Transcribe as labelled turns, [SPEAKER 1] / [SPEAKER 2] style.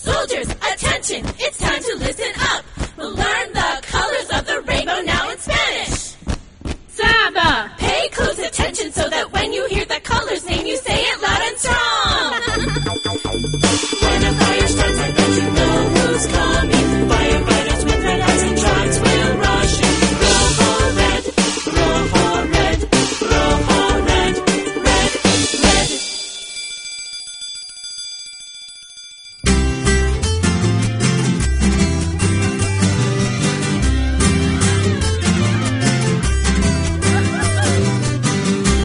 [SPEAKER 1] Soldiers, attention, it's time to listen up. We'll learn the colors of the rainbow now in Spanish.
[SPEAKER 2] Saba.
[SPEAKER 1] Pay close attention so